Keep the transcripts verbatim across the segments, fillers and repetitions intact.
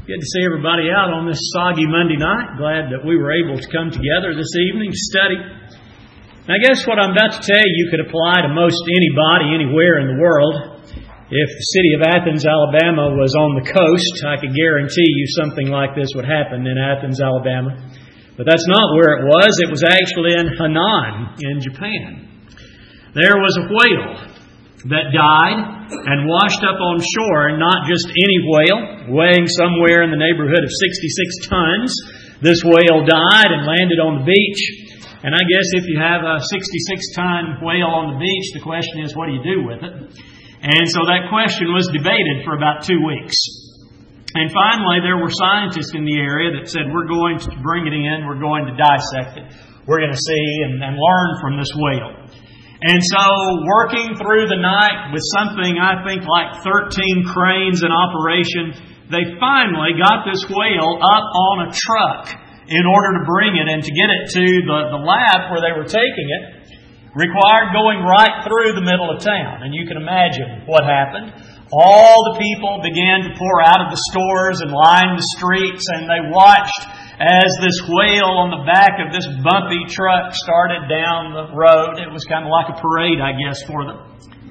Good to see everybody out on this soggy Monday night. Glad that we were able to come together this evening to study. And I guess what I'm about to tell you could apply to most anybody anywhere in the world. If the city of Athens, Alabama was on the coast, I could guarantee you something like this would happen in Athens, Alabama. But that's not where it was. It was actually in Henan in Japan. There was a whale that died and washed up on shore, and not just any whale, weighing somewhere in the neighborhood of sixty-six tons. This whale died and landed on the beach. And I guess if you have a sixty-six ton whale on the beach, the question is, what do you do with it? And so that question was debated for about two weeks. And finally, there were scientists in the area that said, we're going to bring it in, we're going to dissect it. We're going to see and, and learn from this whale. And so, working through the night with something, I think, like thirteen cranes in operation, they finally got this whale up on a truck in order to bring it and to get it to the, the lab where they were taking it. Required going right through the middle of town. And you can imagine what happened. All the people began to pour out of the stores and line the streets, and they watched as this whale on the back of this bumpy truck started down the road. It was kind of like a parade, I guess, for them.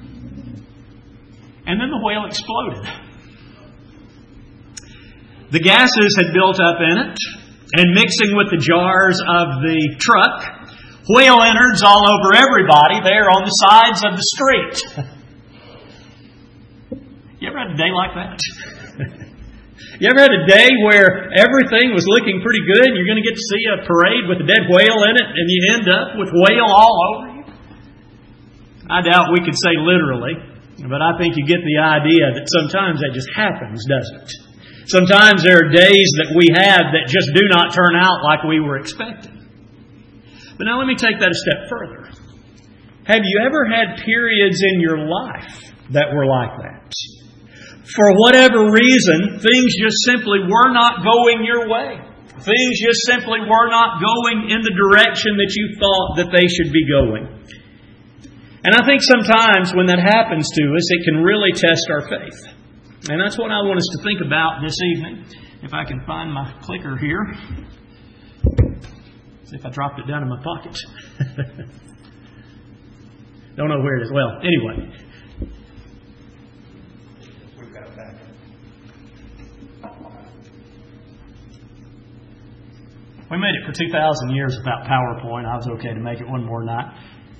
And then the whale exploded. The gases had built up in it, and mixing with the jars of the truck, whale innards all over everybody there on the sides of the street. You ever had a day like that? You ever had a day where everything was looking pretty good and you're going to get to see a parade with a dead whale in it and you end up with whale all over you? I doubt we could say literally, but I think you get the idea that sometimes that just happens, doesn't it? Sometimes there are days that we have that just do not turn out like we were expecting. But now let me take that a step further. Have you ever had periods in your life that were like that? For whatever reason, things just simply were not going your way. Things just simply were not going in the direction that you thought that they should be going. And I think sometimes when that happens to us, it can really test our faith. And that's what I want us to think about this evening. If I can find my clicker here. See if I dropped it down in my pocket. Don't know where it is. Well, anyway. We made it for two thousand years without PowerPoint. I was okay to make it one more night.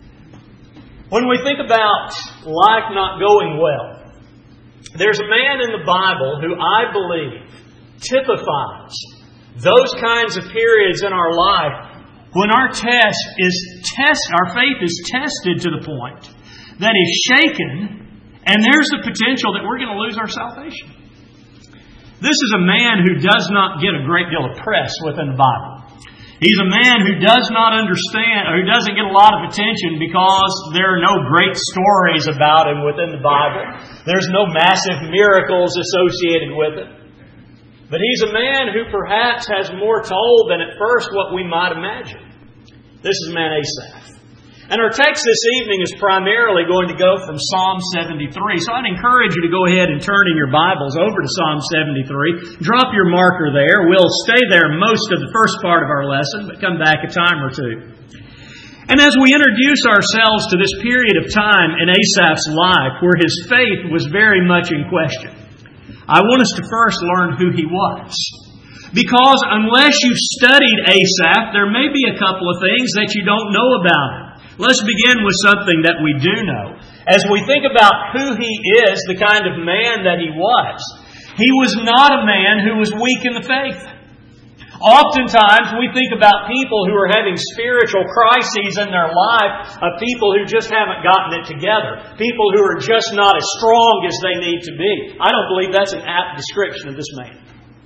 When we think about life not going well, there's a man in the Bible who I believe typifies those kinds of periods in our life when our test is test, our faith is tested to the point that is shaken, and there's the potential that we're going to lose our salvation. This is a man who does not get a great deal of press within the Bible. He's a man who does not understand, or who doesn't get a lot of attention because there are no great stories about him within the Bible. There's no massive miracles associated with it. But he's a man who perhaps has more told than at first what we might imagine. This is man Asaph. And our text this evening is primarily going to go from Psalm seventy-three. So I'd encourage you to go ahead and turn in your Bibles over to Psalm seventy-three. Drop your marker there. We'll stay there most of the first part of our lesson, but come back a time or two. And as we introduce ourselves to this period of time in Asaph's life where his faith was very much in question, I want us to first learn who he was. Because unless you've studied Asaph, there may be a couple of things that you don't know about him. Let's begin with something that we do know. As we think about who he is, the kind of man that he was, he was not a man who was weak in the faith. Oftentimes we think about people who are having spiritual crises in their life, of people who just haven't gotten it together, people who are just not as strong as they need to be. I don't believe that's an apt description of this man.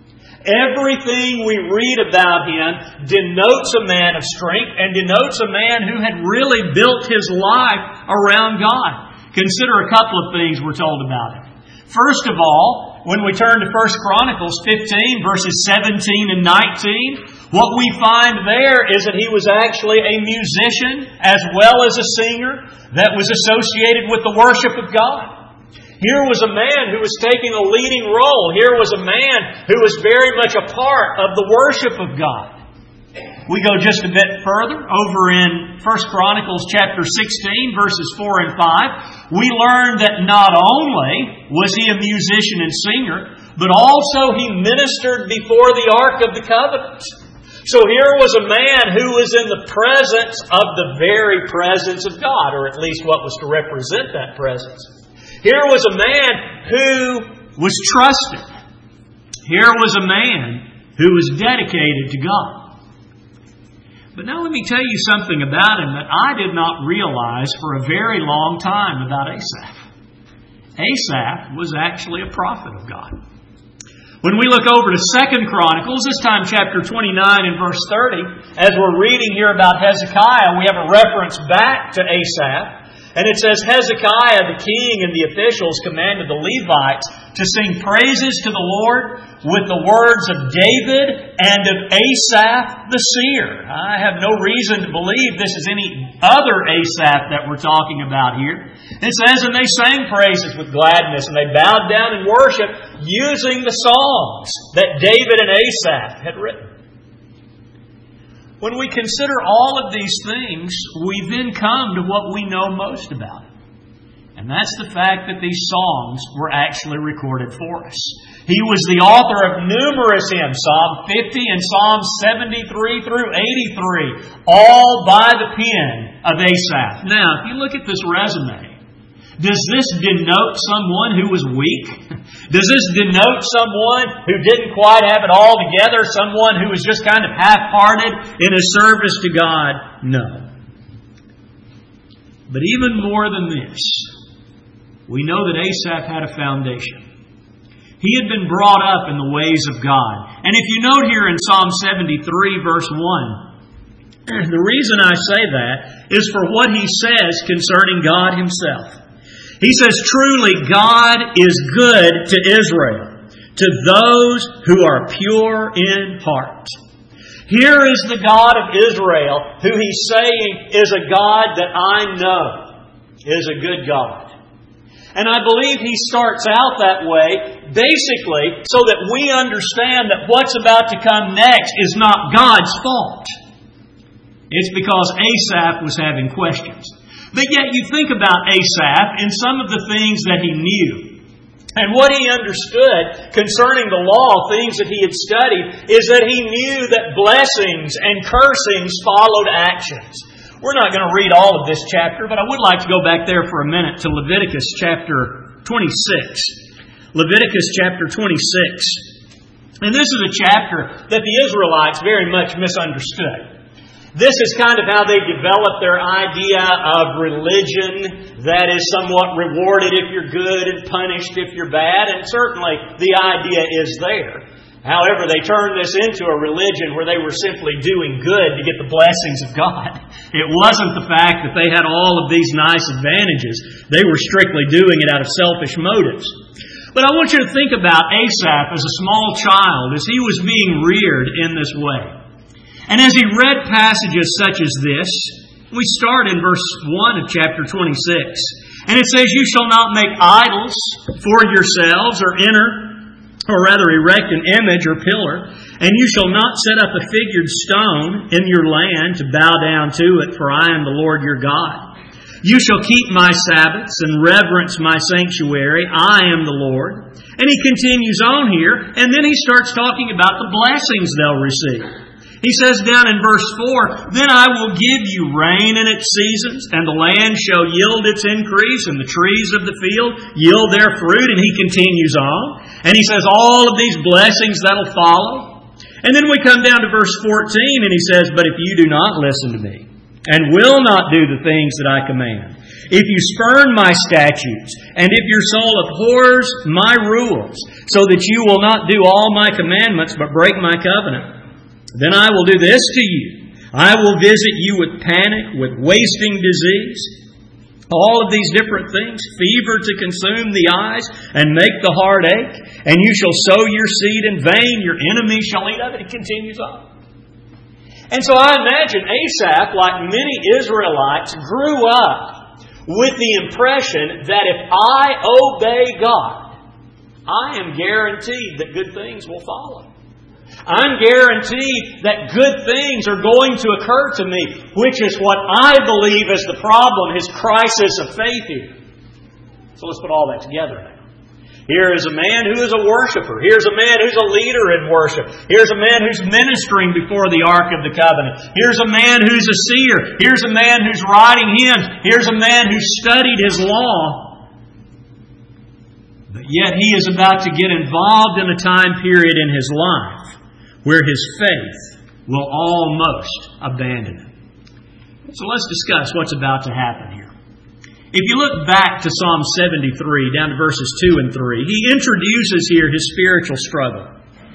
Everything we read about him denotes a man of strength and denotes a man who had really built his life around God. Consider a couple of things we're told about him. First of all, when we turn to First Chronicles fifteen, verses seventeen and nineteen, what we find there is that he was actually a musician as well as a singer that was associated with the worship of God. Here was a man who was taking a leading role. Here was a man who was very much a part of the worship of God. We go just a bit further over in First Chronicles chapter sixteen, verses four and five. We learn that not only was he a musician and singer, but also he ministered before the Ark of the Covenant. So here was a man who was in the presence of the very presence of God, or at least what was to represent that presence. Here was a man who was trusted. Here was a man who was dedicated to God. But now let me tell you something about him that I did not realize for a very long time about Asaph. Asaph was actually a prophet of God. When we look over to Second Chronicles, this time chapter twenty-nine and verse thirty, as we're reading here about Hezekiah, we have a reference back to Asaph. And it says, Hezekiah the king and the officials commanded the Levites to sing praises to the Lord with the words of David and of Asaph the seer. I have no reason to believe this is any other Asaph that we're talking about here. It says, and they sang praises with gladness, and they bowed down in worship using the songs that David and Asaph had written. When we consider all of these things, we then come to what we know most about it. And that's the fact that these songs were actually recorded for us. He was the author of numerous hymns, Psalm fifty and Psalm seventy-three through eighty-three, all by the pen of Asaph. Now, if you look at this resume, does this denote someone who was weak? Does this denote someone who didn't quite have it all together? Someone who was just kind of half-hearted in his service to God? No. But even more than this, we know that Asaph had a foundation. He had been brought up in the ways of God. And if you note here in Psalm seventy-three, verse one, the reason I say that is for what he says concerning God Himself. He says, truly God is good to Israel, to those who are pure in heart. Here is the God of Israel, who He's saying is a God that I know is a good God. And I believe He starts out that way, basically, so that we understand that what's about to come next is not God's fault. It's because Asaph was having questions. But yet you think about Asaph and some of the things that he knew. And what he understood concerning the law, things that he had studied, is that he knew that blessings and cursings followed actions. We're not going to read all of this chapter, but I would like to go back there for a minute to Leviticus chapter twenty-six. Leviticus chapter twenty-six. And this is a chapter that the Israelites very much misunderstood. This is kind of how they developed their idea of religion that is somewhat rewarded if you're good and punished if you're bad. And certainly the idea is there. However, they turned this into a religion where they were simply doing good to get the blessings of God. It wasn't the fact that they had all of these nice advantages. They were strictly doing it out of selfish motives. But I want you to think about Asaph as a small child, as he was being reared in this way. And as he read passages such as this, we start in verse one of chapter twenty-six. And it says, you shall not make idols for yourselves, or enter, or rather erect an image or pillar, and you shall not set up a figured stone in your land to bow down to it, for I am the Lord your God. You shall keep my Sabbaths and reverence my sanctuary. I am the Lord. And he continues on here, and then he starts talking about the blessings they'll receive. He says down in verse four, then I will give you rain in its seasons, and the land shall yield its increase, and the trees of the field yield their fruit. And he continues on. And he says all of these blessings that'll follow. And then we come down to verse fourteen, and he says, but if you do not listen to me, and will not do the things that I command, if you spurn my statutes, and if your soul abhors my rules, so that you will not do all my commandments, but break my covenant, then I will do this to you. I will visit you with panic, with wasting disease, all of these different things, fever to consume the eyes and make the heart ache, and you shall sow your seed in vain, your enemies shall eat of it. It continues on. And so I imagine Asaph, like many Israelites, grew up with the impression that if I obey God, I am guaranteed that good things will follow. I'm guaranteed that good things are going to occur to me, which is what I believe is the problem, his crisis of faith here. So let's put all that together now. Here is a man who is a worshiper. Here's a man who's a leader in worship. Here's a man who's ministering before the Ark of the Covenant. Here's a man who's a seer. Here's a man who's writing hymns. Here's a man who studied his law. But yet he is about to get involved in a time period in his life where his faith will almost abandon him. So let's discuss what's about to happen here. If you look back to Psalm seventy-three, down to verses two and three, he introduces here his spiritual struggle.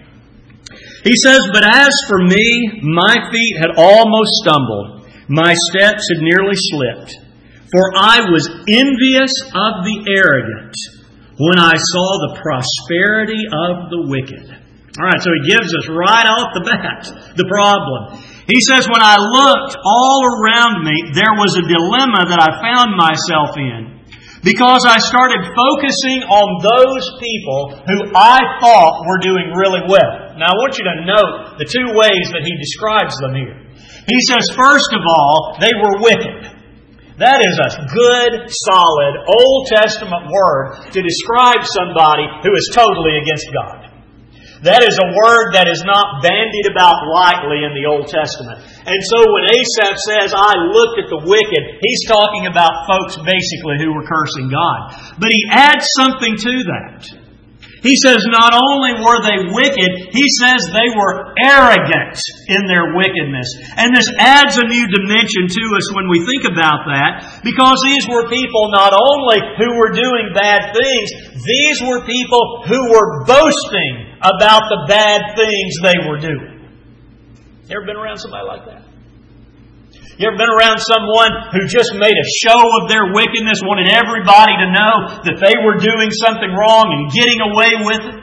He says, "But as for me, my feet had almost stumbled. My steps had nearly slipped. For I was envious of the arrogant when I saw the prosperity of the wicked." All right, so he gives us right off the bat the problem. He says, when I looked all around me, there was a dilemma that I found myself in because I started focusing on those people who I thought were doing really well. Now, I want you to note the two ways that he describes them here. He says, first of all, they were wicked. That is a good, solid, Old Testament word to describe somebody who is totally against God. That is a word that is not bandied about lightly in the Old Testament. And so when Asaph says, I looked at the wicked, he's talking about folks basically who were cursing God. But he adds something to that. He says not only were they wicked, he says they were arrogant in their wickedness. And this adds a new dimension to us when we think about that, because these were people not only who were doing bad things, these were people who were boasting about the bad things they were doing. You ever been around somebody like that? You ever been around someone who just made a show of their wickedness, wanted everybody to know that they were doing something wrong and getting away with it?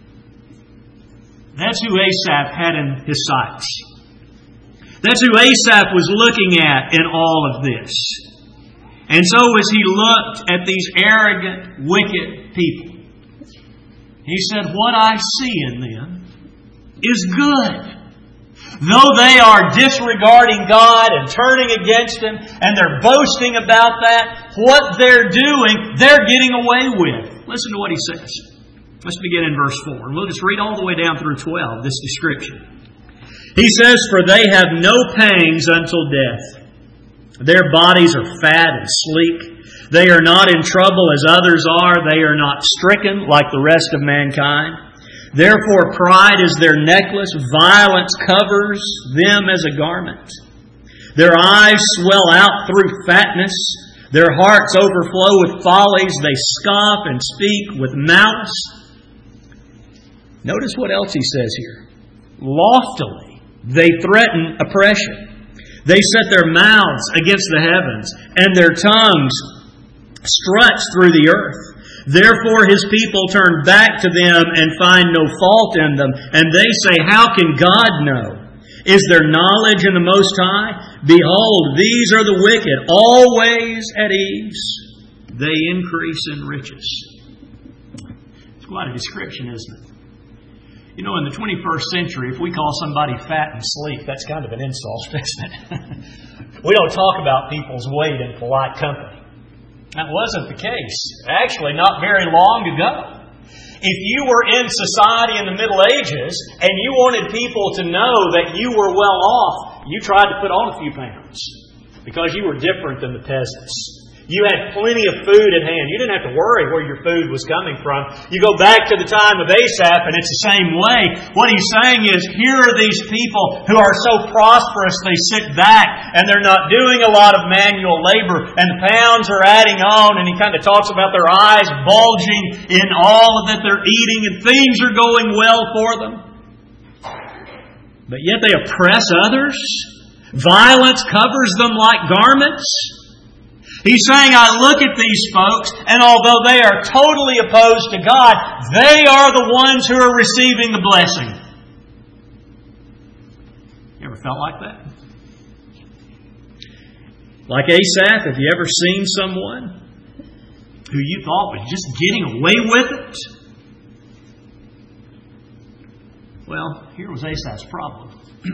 That's who Asaph had in his sights. That's who Asaph was looking at in all of this. And so as he looked at these arrogant, wicked people, he said, what I see in them is good. Though they are disregarding God and turning against Him, and they're boasting about that, what they're doing, they're getting away with. Listen to what he says. Let's begin in verse four. And we'll just read all the way down through twelve, this description. He says, "For they have no pangs until death. Their bodies are fat and sleek. They are not in trouble as others are. They are not stricken like the rest of mankind. Therefore pride is their necklace. Violence covers them as a garment. Their eyes swell out through fatness. Their hearts overflow with follies. They scoff and speak with malice." Notice what else he says here. "Loftily they threaten oppression. They set their mouths against the heavens, and their tongues struts through the earth. Therefore his people turn back to them and find no fault in them. And they say, how can God know? Is there knowledge in the Most High? Behold, these are the wicked, always at ease. They increase in riches." It's quite a description, isn't it? You know, in the twenty-first century, if we call somebody fat and sleek, that's kind of an insult, isn't it? We don't talk about people's weight in polite company. That wasn't the case. Actually, not very long ago. If you were in society in the Middle Ages and you wanted people to know that you were well off, you tried to put on a few pounds because you were different than the peasants. You had plenty of food at hand. You didn't have to worry where your food was coming from. You go back to the time of Asaph, and it's the same way. What he's saying is, here are these people who are so prosperous, they sit back, and they're not doing a lot of manual labor, and the pounds are adding on, and he kind of talks about their eyes bulging in all that they're eating, and things are going well for them. But yet they oppress others. Violence covers them like garments. He's saying, I look at these folks, and although they are totally opposed to God, they are the ones who are receiving the blessing. You ever felt like that? Like Asaph, have you ever seen someone who you thought was just getting away with it? Well, here was Asaph's problem.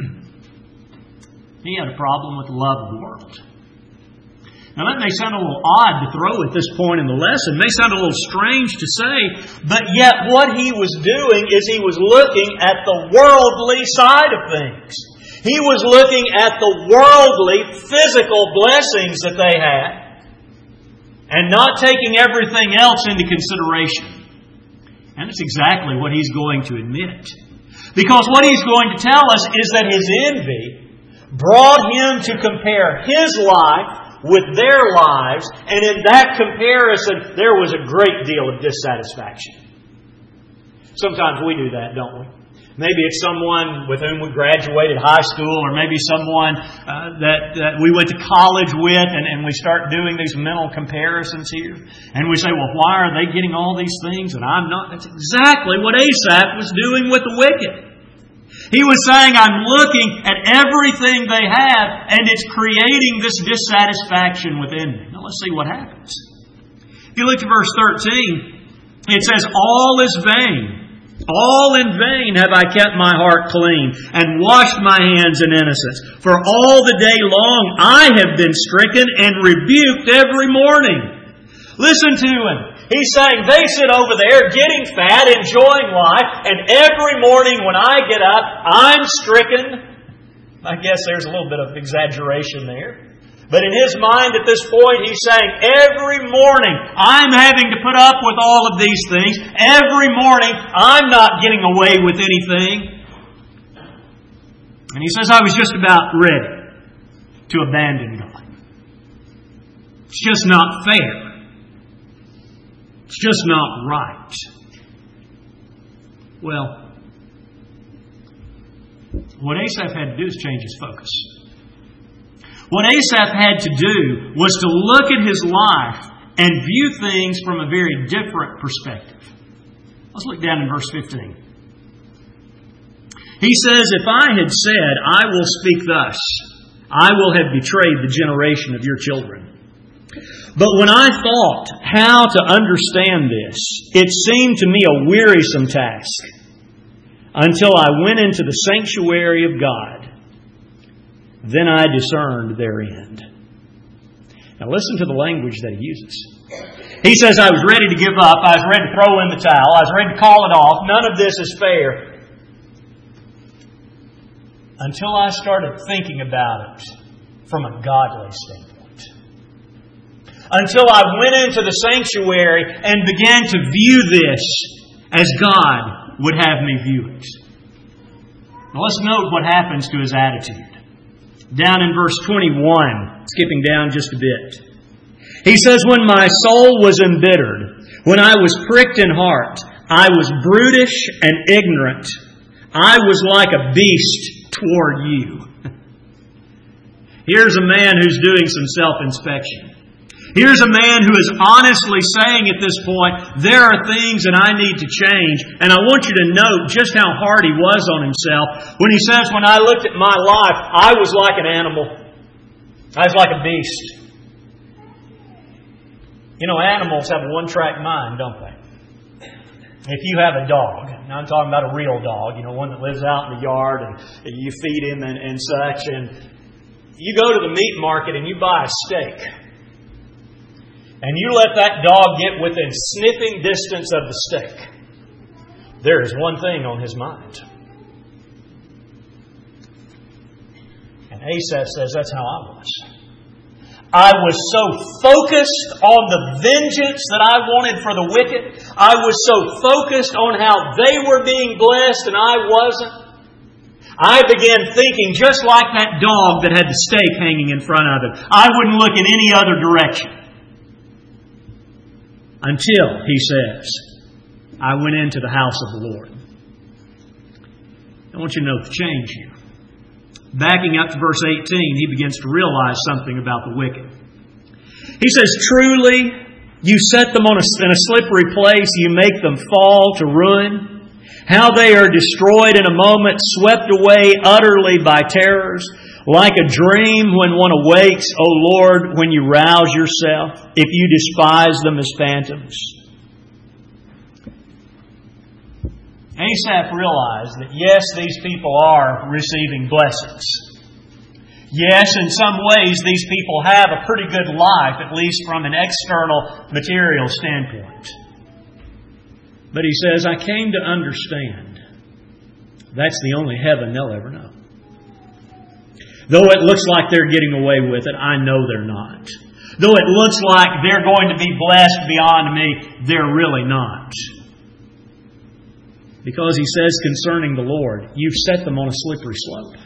He had a problem with the love of the world. Now that may sound a little odd to throw at this point in the lesson. It may sound a little strange to say, but yet what he was doing is he was looking at the worldly side of things. He was looking at the worldly, physical blessings that they had and not taking everything else into consideration. And it's exactly what he's going to admit. Because what he's going to tell us is that his envy brought him to compare his life with their lives, and in that comparison, there was a great deal of dissatisfaction. Sometimes we do that, don't we? Maybe it's someone with whom we graduated high school, or maybe someone uh, that, that we went to college with, and, and we start doing these mental comparisons here. And we say, well, why are they getting all these things and I'm not? That's exactly what Asaph was doing with the wicked. He was saying, I'm looking at everything they have, and it's creating this dissatisfaction within me. Now let's see what happens. If you look at verse thirteen, it says, all is vain. All in vain have I kept my heart clean and washed my hands in innocence. For all the day long I have been stricken and rebuked every morning. Listen to him. He's saying they sit over there getting fat, enjoying life, and every morning when I get up, I'm stricken. I guess there's a little bit of exaggeration there. But in his mind at this point, he's saying, every morning I'm having to put up with all of these things. Every morning I'm not getting away with anything. And he says, I was just about ready to abandon God. It's just not fair. It's just not right. Well, what Asaph had to do is change his focus. What Asaph had to do was to look at his life and view things from a very different perspective. Let's look down in verse fifteen. He says, if I had said, I will speak thus, I will have betrayed the generation of your children. But when I thought how to understand this, it seemed to me a wearisome task until I went into the sanctuary of God. Then I discerned their end. Now listen to the language that he uses. He says, I was ready to give up. I was ready to throw in the towel. I was ready to call it off. None of this is fair. Until I started thinking about it from a godly standpoint. Until I went into the sanctuary and began to view this as God would have me view it. Now let's note what happens to his attitude. Down in verse twenty-one, skipping down just a bit. He says, when my soul was embittered, when I was pricked in heart, I was brutish and ignorant. I was like a beast toward you. Here's a man who's doing some self-inspection. Here's a man who is honestly saying at this point, there are things that I need to change. And I want you to note just how hard he was on himself when he says, when I looked at my life, I was like an animal. I was like a beast. You know, animals have a one-track mind, don't they? If you have a dog, now I'm talking about a real dog, you know, one that lives out in the yard and you feed him and, and such, and you go to the meat market and you buy a steak. And you let that dog get within sniffing distance of the steak. There is one thing on his mind. And Asaph says, that's how I was. I was so focused on the vengeance that I wanted for the wicked. I was so focused on how they were being blessed and I wasn't. I began thinking just like that dog that had the steak hanging in front of him. I wouldn't look in any other direction. Until, he says, I went into the house of the Lord. I want you to note the change here. Backing up to verse eighteen, he begins to realize something about the wicked. He says, truly, you set them on a, in a slippery place, you make them fall to ruin. How they are destroyed in a moment, swept away utterly by terrors. Like a dream when one awakes, O Lord, when you rouse yourself, if you despise them as phantoms. Asaph realized that yes, these people are receiving blessings. Yes, in some ways these people have a pretty good life, at least from an external material standpoint. But he says, I came to understand that's the only heaven they'll ever know. Though it looks like they're getting away with it, I know they're not. Though it looks like they're going to be blessed beyond me, they're really not. Because he says concerning the Lord, you've set them on a slippery slope.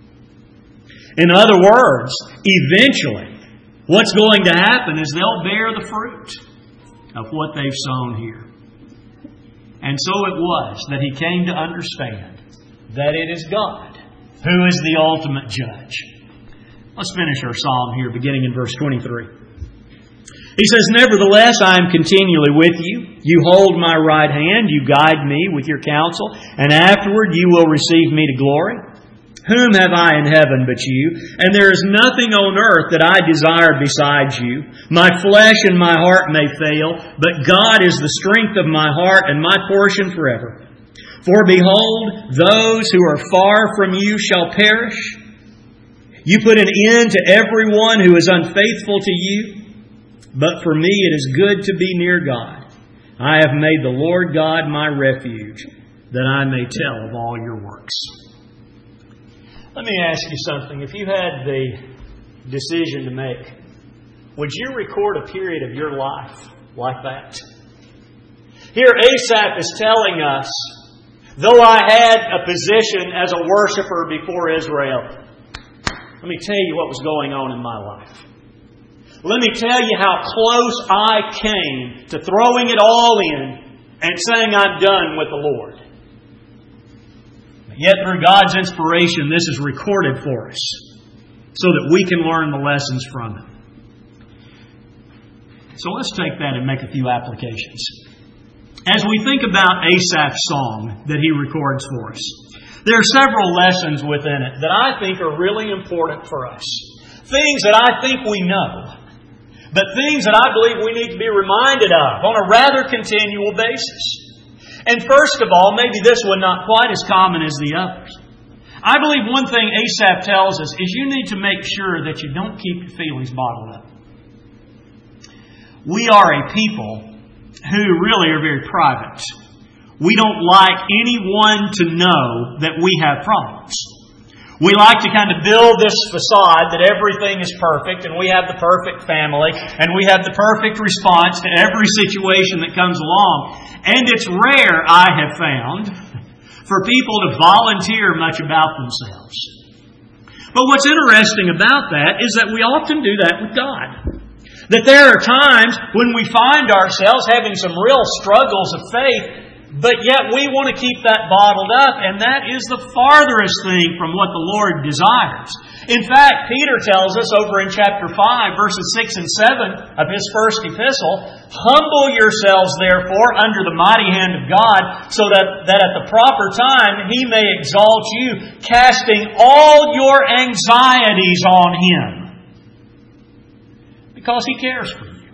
In other words, eventually, what's going to happen is they'll bear the fruit of what they've sown here. And so it was that he came to understand that it is God who is the ultimate judge. Let's finish our psalm here, beginning in verse twenty-three. He says, Nevertheless, I am continually with you. You hold my right hand. You guide me with your counsel. And afterward you will receive me to glory. Whom have I in heaven but you? And there is nothing on earth that I desire besides you. My flesh and my heart may fail, but God is the strength of my heart and my portion forever. For behold, those who are far from you shall perish. You put an end to everyone who is unfaithful to you. But for me it is good to be near God. I have made the Lord God my refuge, that I may tell of all your works. Let me ask you something. If you had the decision to make, would you record a period of your life like that? Here Asaph is telling us, though I had a position as a worshiper before Israel, let me tell you what was going on in my life. Let me tell you how close I came to throwing it all in and saying I'm done with the Lord. Yet through God's inspiration, this is recorded for us so that we can learn the lessons from it. So let's take that and make a few applications. As we think about Asaph's song that he records for us, there are several lessons within it that I think are really important for us. Things that I think we know, but things that I believe we need to be reminded of on a rather continual basis. And first of all, maybe this one not quite as common as the others. I believe one thing Asaph tells us is you need to make sure that you don't keep your feelings bottled up. We are a people who really are very private. We don't like anyone to know that we have problems. We like to kind of build this facade that everything is perfect and we have the perfect family and we have the perfect response to every situation that comes along. And it's rare, I have found, for people to volunteer much about themselves. But what's interesting about that is that we often do that with God. That there are times when we find ourselves having some real struggles of faith, but yet we want to keep that bottled up, and that is the farthest thing from what the Lord desires. In fact, Peter tells us over in chapter five, verses six and seven of his first epistle, Humble yourselves, therefore, under the mighty hand of God, so that, that at the proper time He may exalt you, casting all your anxieties on Him. Because He cares for you.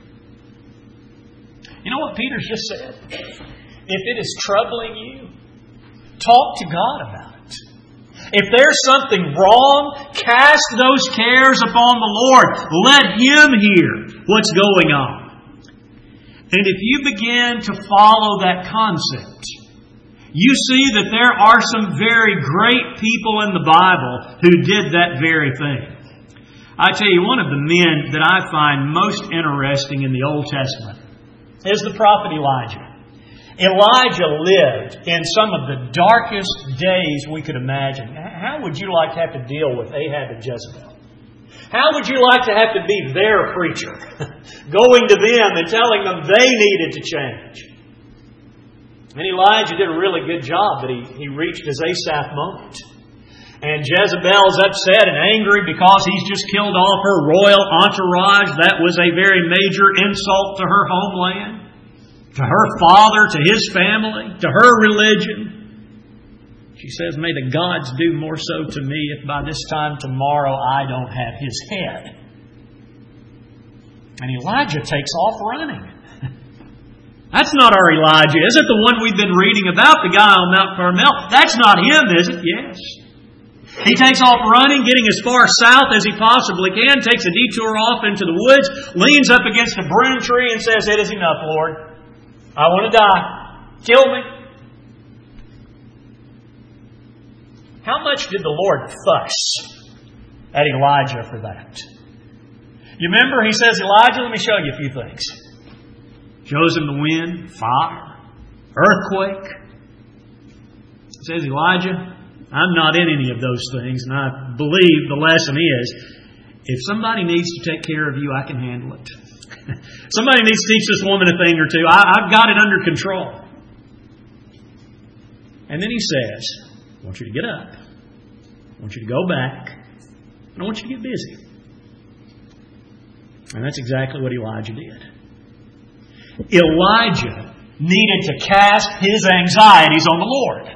You know what Peter's just said? If it is troubling you, talk to God about it. If there's something wrong, cast those cares upon the Lord. Let Him hear what's going on. And if you begin to follow that concept, you see that there are some very great people in the Bible who did that very thing. I tell you, one of the men that I find most interesting in the Old Testament is the prophet Elijah. Elijah lived in some of the darkest days we could imagine. How would you like to have to deal with Ahab and Jezebel? How would you like to have to be their preacher? Going to them and telling them they needed to change. And Elijah did a really good job, but he, he reached his Asaph moment. And Jezebel's upset and angry because he's just killed off her royal entourage. That was a very major insult to her homeland, to her father, to his family, to her religion. She says, may the gods do more so to me if by this time tomorrow I don't have his head. And Elijah takes off running. That's not our Elijah, is it? The one we've been reading about, the guy on Mount Carmel. That's not him, is it? Yes. He takes off running, getting as far south as he possibly can, takes a detour off into the woods, leans up against a broom tree and says, it is enough, Lord. I want to die. Kill me. How much did the Lord fuss at Elijah for that? You remember, he says, Elijah, let me show you a few things. Shows him the wind, fire, earthquake. He says, Elijah, I'm not in any of those things, and I believe the lesson is, if somebody needs to take care of you, I can handle it. Somebody needs to teach this woman a thing or two. I, I've got it under control. And then he says, I want you to get up. I want you to go back. And I want you to get busy. And that's exactly what Elijah did. Elijah needed to cast his anxieties on the Lord.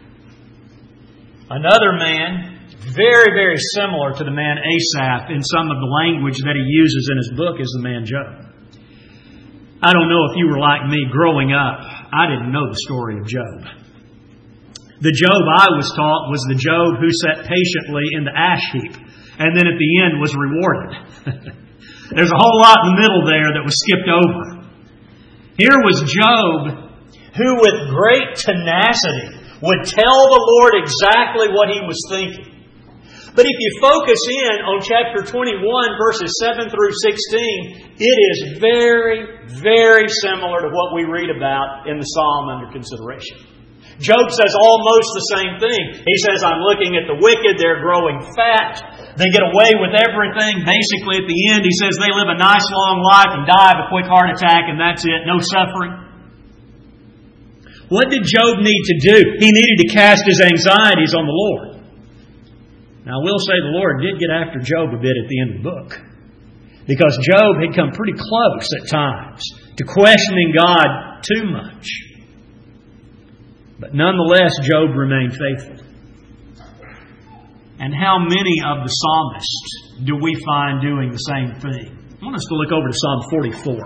Another man, very, very similar to the man Asaph in some of the language that he uses in his book, is the man Job. I don't know if you were like me growing up. I didn't know the story of Job. The Job I was taught was the Job who sat patiently in the ash heap and then at the end was rewarded. There's a whole lot in the middle there that was skipped over. Here was Job who with great tenacity would tell the Lord exactly what he was thinking. But if you focus in on chapter twenty-one, verses seven through sixteen, it is very, very similar to what we read about in the psalm under consideration. Job says almost the same thing. He says, I'm looking at the wicked, they're growing fat, they get away with everything. Basically, at the end, he says they live a nice long life and die of a quick heart attack, and that's it, no suffering. What did Job need to do? He needed to cast his anxieties on the Lord. Now, I will say the Lord did get after Job a bit at the end of the book, because Job had come pretty close at times to questioning God too much. But nonetheless, Job remained faithful. And how many of the psalmists do we find doing the same thing? I want us to look over to Psalm forty-four.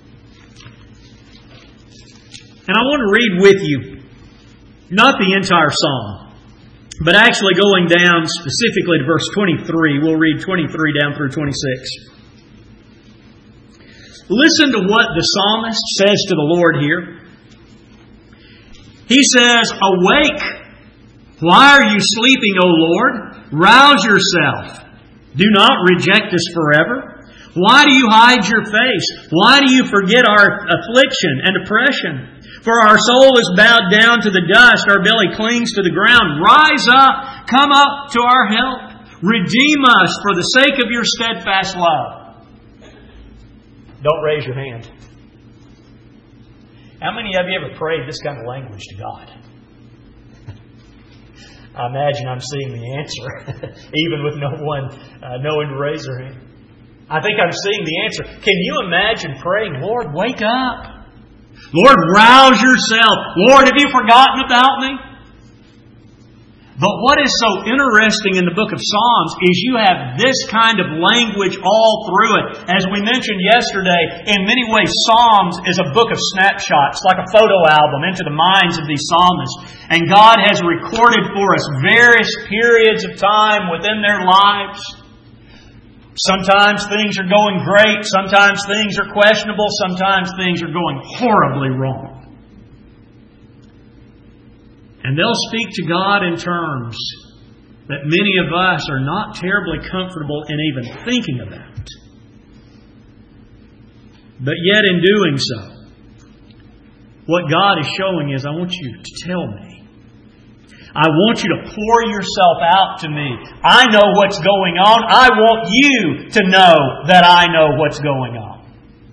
And I want to read with you, not the entire psalm, but actually going down specifically to verse twenty-three. We'll read twenty-three down through twenty-six. Listen to what the psalmist says to the Lord here. He says, awake! Why are you sleeping, O Lord? Rouse yourself. Do not reject us forever. Why do you hide your face? Why do you forget our affliction and oppression? For our soul is bowed down to the dust, our belly clings to the ground. Rise up, come up to our help. Redeem us for the sake of your steadfast love. Don't raise your hand. How many of you ever prayed this kind of language to God? I imagine I'm seeing the answer, even with no one uh, knowing to raise their hand. I think I'm seeing the answer. Can you imagine praying, Lord, wake up. Lord, rouse yourself. Lord, have you forgotten about me? But what is so interesting in the book of Psalms is you have this kind of language all through it. As we mentioned yesterday, in many ways Psalms is a book of snapshots, like a photo album into the minds of these psalmists. And God has recorded for us various periods of time within their lives. Sometimes things are going great, sometimes things are questionable, sometimes things are going horribly wrong. And they'll speak to God in terms that many of us are not terribly comfortable in even thinking about. But yet in doing so, what God is showing is, I want you to tell me. I want you to pour yourself out to me. I know what's going on. I want you to know that I know what's going on.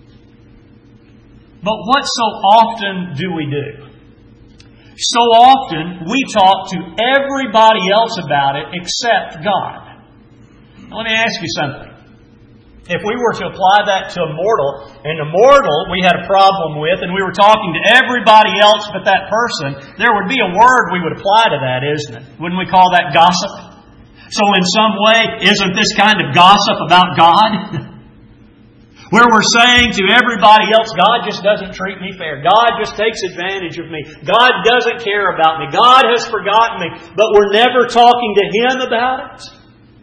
But what so often do we do? So often, we talk to everybody else about it except God. Now, let me ask you something. If we were to apply that to a mortal, and a mortal we had a problem with, and we were talking to everybody else but that person, there would be a word we would apply to that, isn't it? Wouldn't we call that gossip? So in some way, isn't this kind of gossip about God? Where we're saying to everybody else, God just doesn't treat me fair. God just takes advantage of me. God doesn't care about me. God has forgotten me. But we're never talking to Him about it.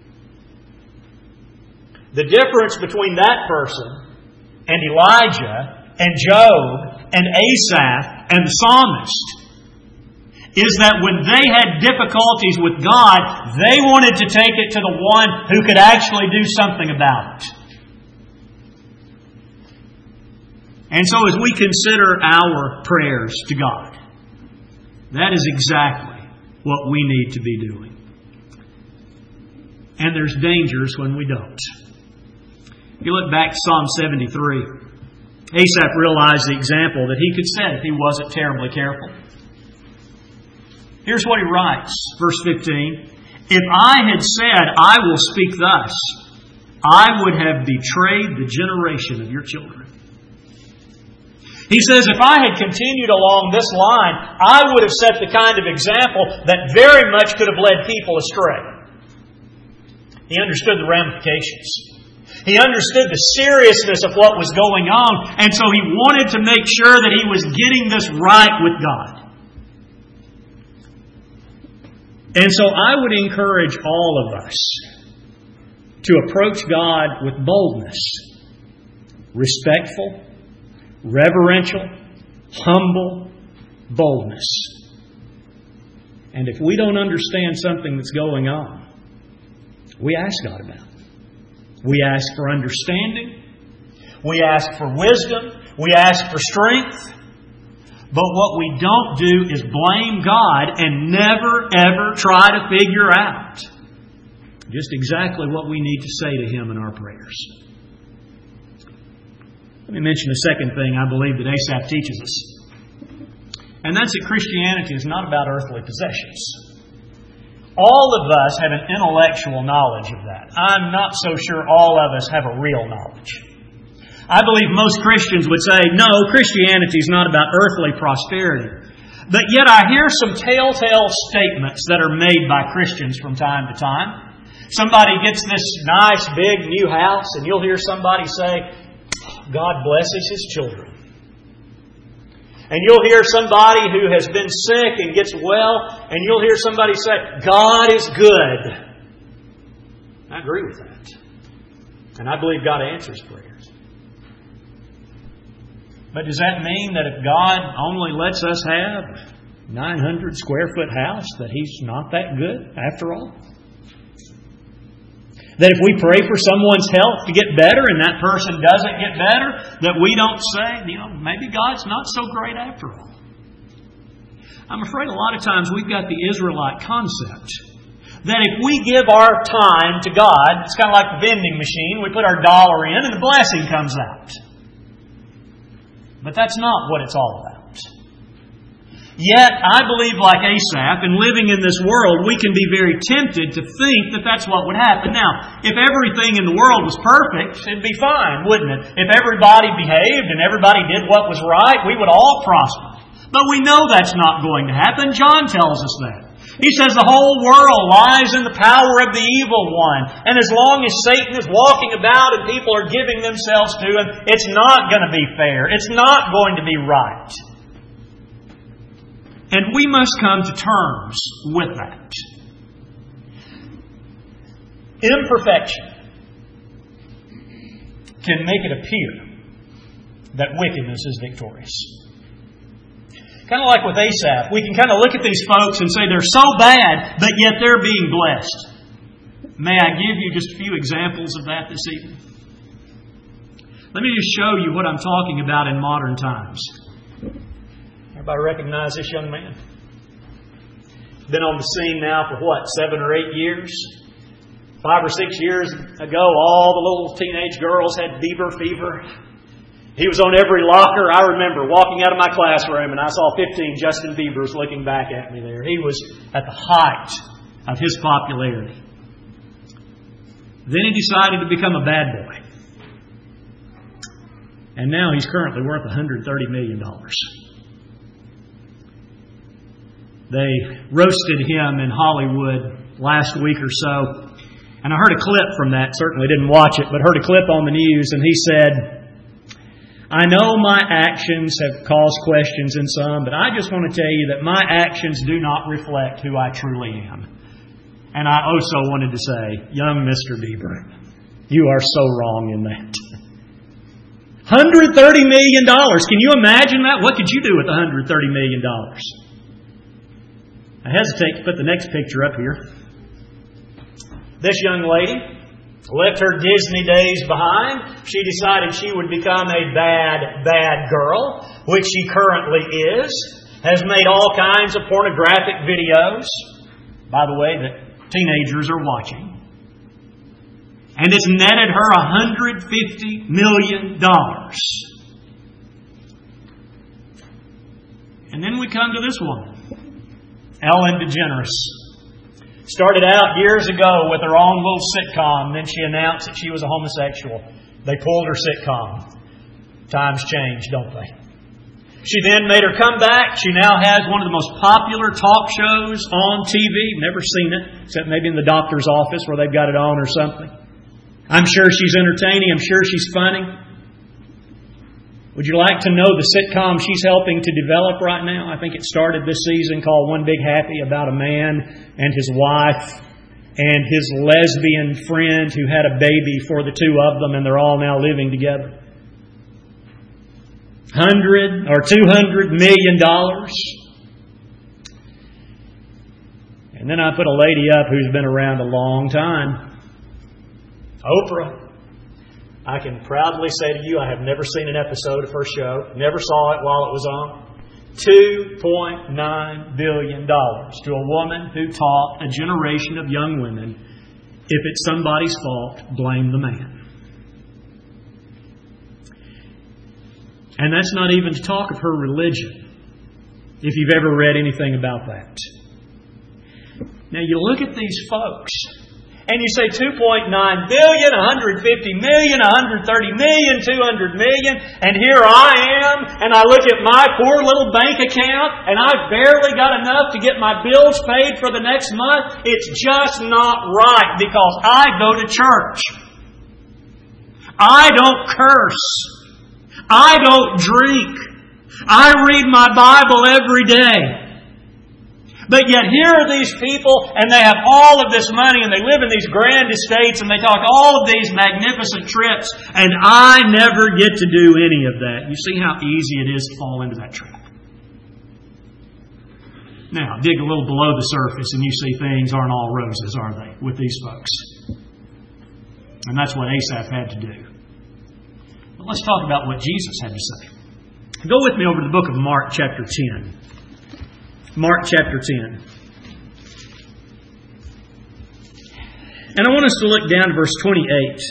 The difference between that person and Elijah and Job and Asaph and the psalmist is that when they had difficulties with God, they wanted to take it to the one who could actually do something about it. And so as we consider our prayers to God, that is exactly what we need to be doing. And there's dangers when we don't. If you look back to Psalm seventy-three, Asaph realized the example that he could set if he wasn't terribly careful. Here's what he writes, verse fifteen. If I had said, I will speak thus, I would have betrayed the generation of your children. He says, if I had continued along this line, I would have set the kind of example that very much could have led people astray. He understood the ramifications. He understood the seriousness of what was going on, and so he wanted to make sure that he was getting this right with God. And so I would encourage all of us to approach God with boldness, respectful, reverential, humble boldness. And if we don't understand something that's going on, we ask God about it. We ask for understanding. We ask for wisdom. We ask for strength. But what we don't do is blame God and never, ever try to figure out just exactly what we need to say to Him in our prayers. Let me mention a second thing I believe that Asaph teaches us. And that's that Christianity is not about earthly possessions. All of us have an intellectual knowledge of that. I'm not so sure all of us have a real knowledge. I believe most Christians would say, no, Christianity is not about earthly prosperity. But yet I hear some telltale statements that are made by Christians from time to time. Somebody gets this nice, big, new house, and you'll hear somebody say, God blesses His children. And you'll hear somebody who has been sick and gets well, and you'll hear somebody say, God is good. I agree with that. And I believe God answers prayers. But does that mean that if God only lets us have a nine hundred square foot house, that He's not that good after all? That if we pray for someone's health to get better and that person doesn't get better, that we don't say, you know, maybe God's not so great after all. I'm afraid a lot of times we've got the Israelite concept that if we give our time to God, it's kind of like the vending machine, we put our dollar in and the blessing comes out. But that's not what it's all about. Yet, I believe like Asaph, in living in this world, we can be very tempted to think that that's what would happen. Now, if everything in the world was perfect, it'd be fine, wouldn't it? If everybody behaved and everybody did what was right, we would all prosper. But we know that's not going to happen. John tells us that. He says the whole world lies in the power of the evil one. And as long as Satan is walking about and people are giving themselves to him, it's not going to be fair. It's not going to be right. And we must come to terms with that. Imperfection can make it appear that wickedness is victorious. Kind of like with Asaph, we can kind of look at these folks and say they're so bad, but yet they're being blessed. May I give you just a few examples of that this evening? Let me just show you what I'm talking about in modern times. Everybody recognize this young man? Been on the scene now for what, seven or eight years? Five or six years ago, all the little teenage girls had Bieber fever. He was on every locker. I remember walking out of my classroom and I saw fifteen Justin Biebers looking back at me there. He was at the height of his popularity. Then he decided to become a bad boy. And now he's currently worth one hundred thirty million dollars. They roasted him in Hollywood last week or so. And I heard a clip from that. Certainly didn't watch it, but heard a clip on the news. And he said, I know my actions have caused questions in some, but I just want to tell you that my actions do not reflect who I truly am. And I also wanted to say, young Mister Bieber, you are so wrong in that. one hundred thirty million dollars. Can you imagine that? What could you do with one hundred thirty million dollars? I hesitate to put the next picture up here. This young lady left her Disney days behind. She decided she would become a bad, bad girl, which she currently is. Has made all kinds of pornographic videos, by the way, that teenagers are watching. And it's netted her one hundred fifty million dollars. And then we come to this woman, Ellen DeGeneres. Started out years ago with her own little sitcom. Then she announced that she was a homosexual. They pulled her sitcom. Times change, don't they? She then made her comeback. She now has one of the most popular talk shows on T V. Never seen it, except maybe in the doctor's office where they've got it on or something. I'm sure she's entertaining. I'm sure she's funny. Would you like to know the sitcom she's helping to develop right now? I think it started this season, called One Big Happy, about a man and his wife and his lesbian friend who had a baby for the two of them, and they're all now living together. Hundred or two hundred million dollars. And then I put a lady up who's been around a long time. Oprah. I can proudly say to you, I have never seen an episode of her show. Never saw it while it was on. two point nine billion dollars to a woman who taught a generation of young women, if it's somebody's fault, blame the man. And that's not even to talk of her religion, if you've ever read anything about that. Now you look at these folks, and you say two point nine billion dollars, one hundred fifty million dollars, one hundred thirty million dollars, two hundred million dollars, and here I am, and I look at my poor little bank account, and I've barely got enough to get my bills paid for the next month. It's just not right, because I go to church. I don't curse. I don't drink. I read my Bible every day. But yet here are these people, and they have all of this money, and they live in these grand estates, and they talk all of these magnificent trips, and I never get to do any of that. You see how easy it is to fall into that trap. Now, dig a little below the surface, and you see things aren't all roses, are they, with these folks? And that's what Asaph had to do. But let's talk about what Jesus had to say. Go with me over to the book of Mark, chapter ten. Mark chapter ten. And I want us to look down to verse twenty-eight.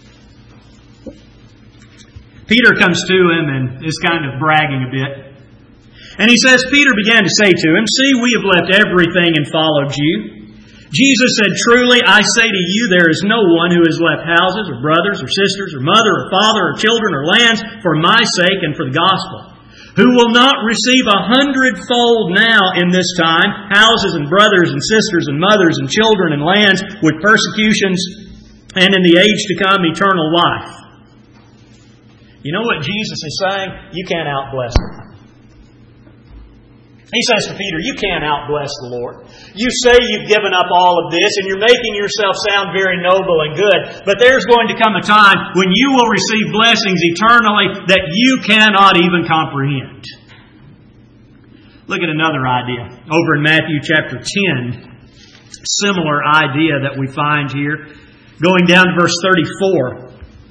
Peter comes to him and is kind of bragging a bit. And he says, Peter began to say to him, See, we have left everything and followed you. Jesus said, Truly, I say to you, there is no one who has left houses or brothers or sisters or mother or father or children or lands for my sake and for the gospel, who will not receive a hundredfold now in this time, houses and brothers and sisters and mothers and children and lands with persecutions, and in the age to come eternal life. You know what Jesus is saying? You can't outbless Him. He says to Peter, you can't outbless the Lord. You say you've given up all of this and you're making yourself sound very noble and good, but there's going to come a time when you will receive blessings eternally that you cannot even comprehend. Look at another idea. Over in Matthew chapter ten, similar idea that we find here. Going down to verse thirty-four.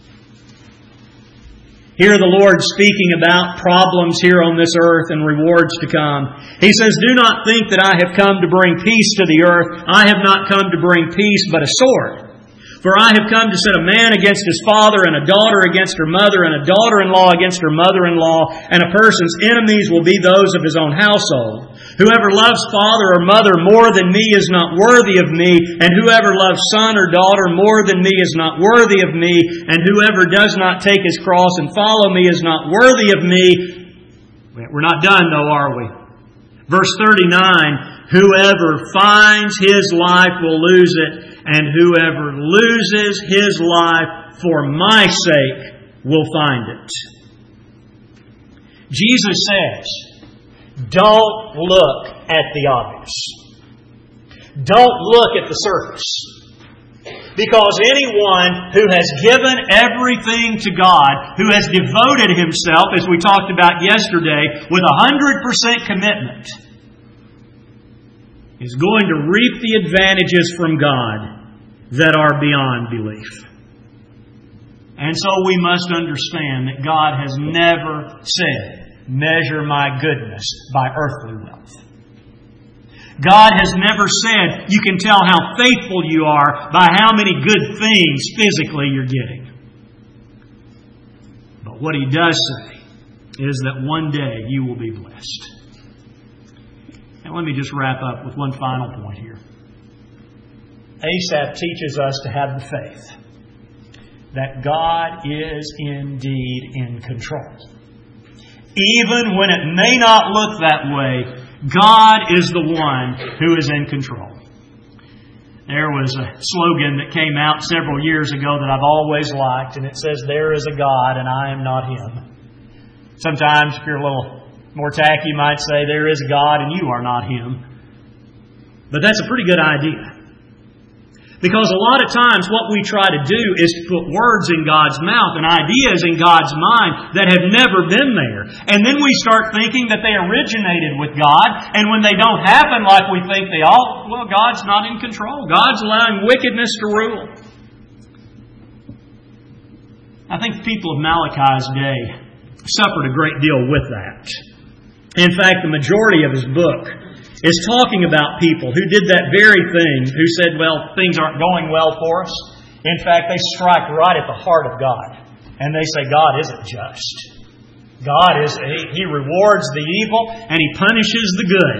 Here the Lord speaking about problems here on this earth and rewards to come. He says, Do not think that I have come to bring peace to the earth. I have not come to bring peace, but a sword. For I have come to set a man against his father, and a daughter against her mother, and a daughter-in-law against her mother-in-law, and a person's enemies will be those of his own household. Whoever loves father or mother more than me is not worthy of me, and whoever loves son or daughter more than me is not worthy of me, and whoever does not take his cross and follow me is not worthy of me. We're not done though, are we? Verse thirty-nine, whoever finds his life will lose it, and whoever loses his life for my sake will find it. Jesus says, don't look at the obvious. Don't look at the surface. Because anyone who has given everything to God, who has devoted himself, as we talked about yesterday, with a hundred percent commitment, is going to reap the advantages from God that are beyond belief. And so we must understand that God has never said, measure my goodness by earthly wealth. God has never said you can tell how faithful you are by how many good things physically you're getting. But what He does say is that one day you will be blessed. And let me just wrap up with one final point here. Asaph teaches us to have the faith that God is indeed in control. Even when it may not look that way, God is the one who is in control. There was a slogan that came out several years ago that I've always liked, and it says, there is a God and I am not Him. Sometimes, if you're a little more tacky, you might say, there is a God and you are not Him. But that's a pretty good idea. Because a lot of times what we try to do is to put words in God's mouth and ideas in God's mind that have never been there. And then we start thinking that they originated with God. And when they don't happen like we think they ought, well, God's not in control. God's allowing wickedness to rule. I think the people of Malachi's day suffered a great deal with that. In fact, the majority of his book is talking about people who did that very thing, who said, well, things aren't going well for us. In fact, they strike right at the heart of God. And they say, God isn't just. God is, He rewards the evil and He punishes the good.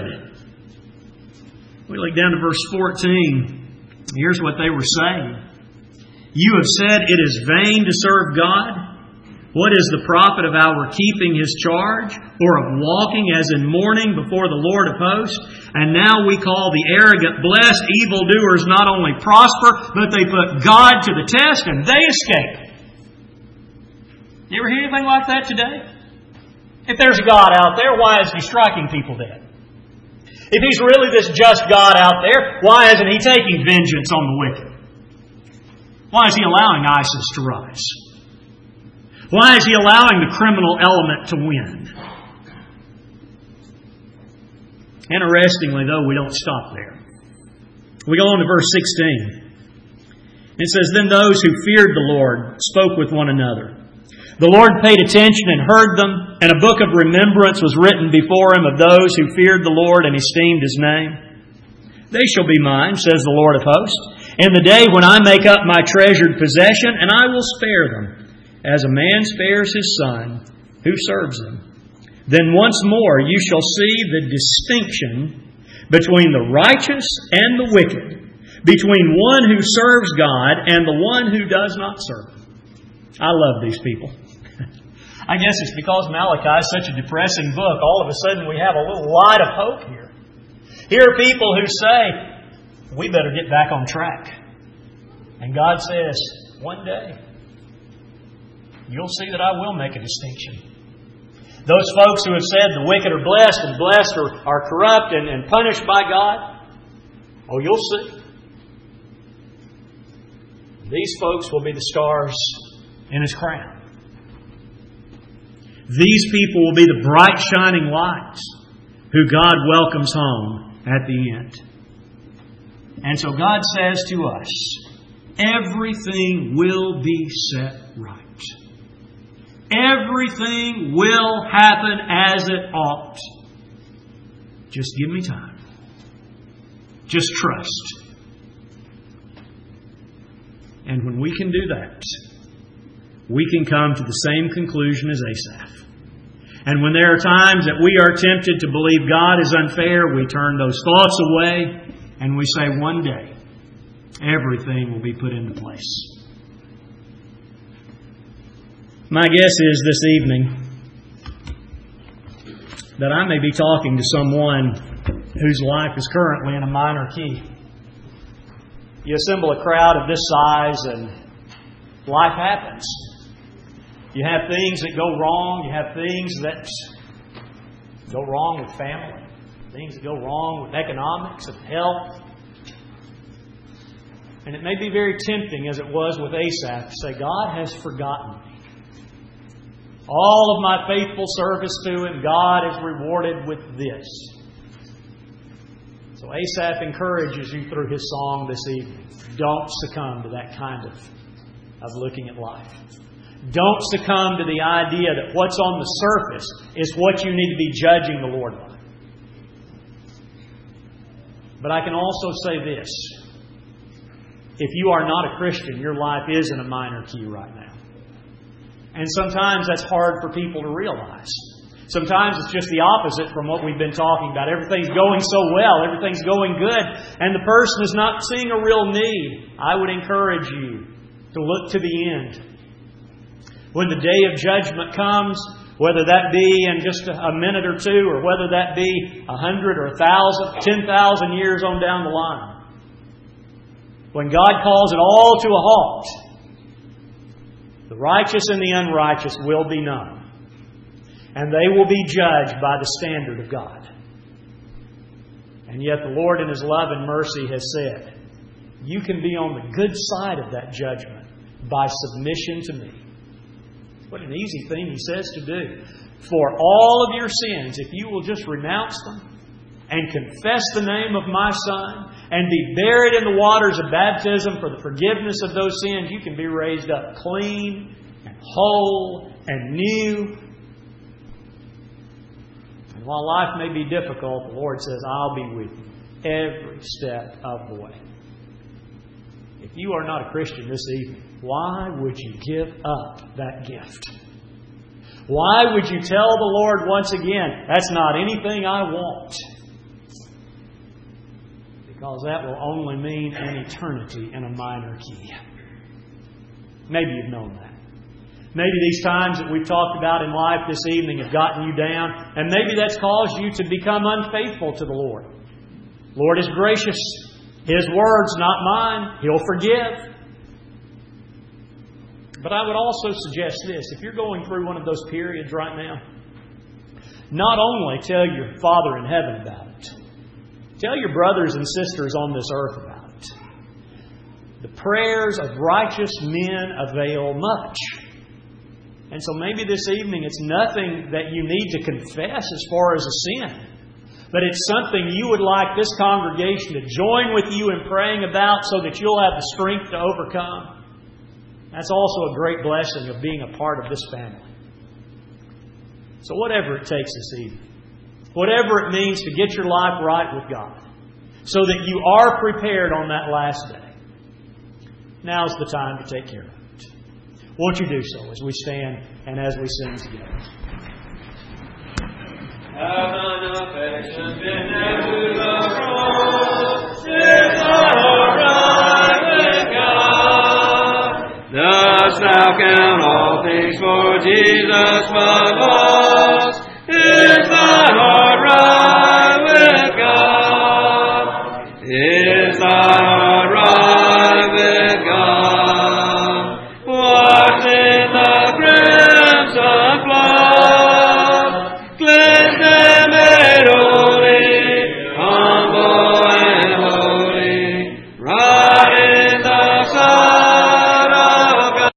We look down to verse fourteen. Here's what they were saying. You have said it is vain to serve God. What is the profit of our keeping His charge, or of walking as in mourning before the Lord of hosts? And now we call the arrogant blessed, evildoers not only prosper, but they put God to the test and they escape. You ever hear anything like that today? If there's a God out there, why is He striking people dead? If He's really this just God out there, why isn't He taking vengeance on the wicked? Why is He allowing ISIS to rise? Why is He allowing the criminal element to win? Interestingly, though, we don't stop there. We go on to verse sixteen. It says, then those who feared the Lord spoke with one another. The Lord paid attention and heard them, and a book of remembrance was written before Him of those who feared the Lord and esteemed His name. They shall be mine, says the Lord of hosts, in the day when I make up my treasured possession, and I will spare them, as a man spares his son who serves him. Then once more you shall see the distinction between the righteous and the wicked, between one who serves God and the one who does not serve Him. I love these people. I guess it's because Malachi is such a depressing book. All of a sudden we have a little light of hope here. Here are people who say, we better get back on track. And God says, one day, you'll see that I will make a distinction. Those folks who have said the wicked are blessed and blessed are, are corrupt and, and punished by God, oh, you'll see. These folks will be the stars in His crown. These people will be the bright shining lights who God welcomes home at the end. And so God says to us, everything will be set right. Everything will happen as it ought. Just give me time. Just trust. And when we can do that, we can come to the same conclusion as Asaph. And when there are times that we are tempted to believe God is unfair, we turn those thoughts away and we say, one day, everything will be put into place. My guess is this evening that I may be talking to someone whose life is currently in a minor key. You assemble a crowd of this size and life happens. You have things that go wrong. You have things that go wrong with family. Things that go wrong with economics and health. And it may be very tempting, as it was with Asaph, to say, God has forgotten me. All of my faithful service to Him, God is rewarded with this. So Asaph encourages you through his song this evening. Don't succumb to that kind of, of looking at life. Don't succumb to the idea that what's on the surface is what you need to be judging the Lord by. But I can also say this. If you are not a Christian, your life is in a minor key right now. And sometimes that's hard for people to realize. Sometimes it's just the opposite from what we've been talking about. Everything's going so well. Everything's going good. And the person is not seeing a real need. I would encourage you to look to the end. When the day of judgment comes, whether that be in just a minute or two, or whether that be a hundred or a thousand, ten thousand years on down the line, when God calls it all to a halt, the righteous and the unrighteous will be known. And they will be judged by the standard of God. And yet the Lord in His love and mercy has said, you can be on the good side of that judgment by submission to me. What an easy thing He says to do. For all of your sins, if you will just renounce them and confess the name of my Son and be buried in the waters of baptism for the forgiveness of those sins, you can be raised up clean and whole and new. And while life may be difficult, the Lord says, I'll be with you every step of the way. If you are not a Christian this evening, why would you give up that gift? Why would you tell the Lord once again, that's not anything I want? Because that will only mean an eternity in a minor key. Maybe you've known that. Maybe these times that we've talked about in life this evening have gotten you down, and maybe that's caused you to become unfaithful to the Lord. Lord is gracious. His words, not mine. He'll forgive. But I would also suggest this. If you're going through one of those periods right now, not only tell your Father in heaven about it, tell your brothers and sisters on this earth about it. The prayers of righteous men avail much. And so maybe this evening it's nothing that you need to confess as far as a sin. But it's something you would like this congregation to join with you in praying about so that you'll have the strength to overcome. That's also a great blessing of being a part of this family. So whatever it takes this evening, whatever it means to get your life right with God, so that you are prepared on that last day, now's the time to take care of it. Won't you do so as we stand and as we sing together? Have thine affection been ever the cross, since thou right with God? Dost thou count all things for Jesus, my Lord?